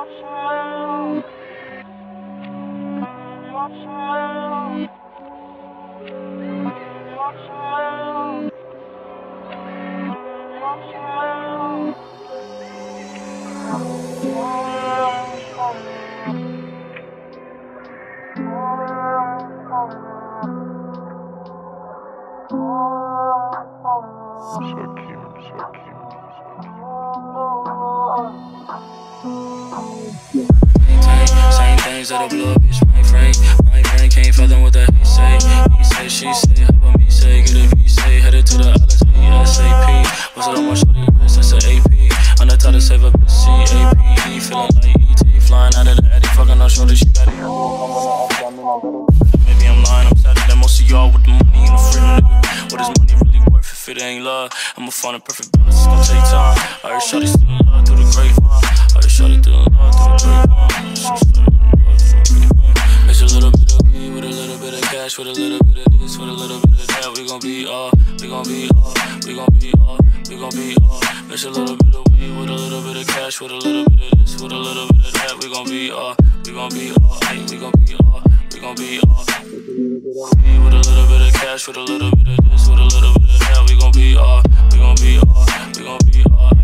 Same things that'll blow up, bitch, my brain. My brain can't fathom what that he say. He say, she say, how about me say? Get a V say, headed to the islands, ASAP. What's it on my shorty wrist, that's an AP. On the top to save a bitch, CAP. Feeling like ET, flying out of the Eddie. Fucking on shorty, she got it. Maybe I'm lying, I'm sadder than most of y'all with the money and the freedom, nigga. What is money really worth if it ain't love? I'ma find a perfect balance, it's gon' take time. I heard shorty still in love through the grapevine. I heard shorty still in love through the grapevine. Mix a little bit of weed with a little bit of cash, with a little bit of this, with a little bit of that. We gon' be all, we gon' be all, we gon' be all, we gon' be all. Mix a little bit of weed with a little bit of cash, with a little bit of this, with a little bit of that. We gon' be all, we gon' be all, we gon' be all, we gon' be all. With a little bit of cash, with a little bit of this, with a little bit of that. We gon' be all, we gon' be all, we gon' be all.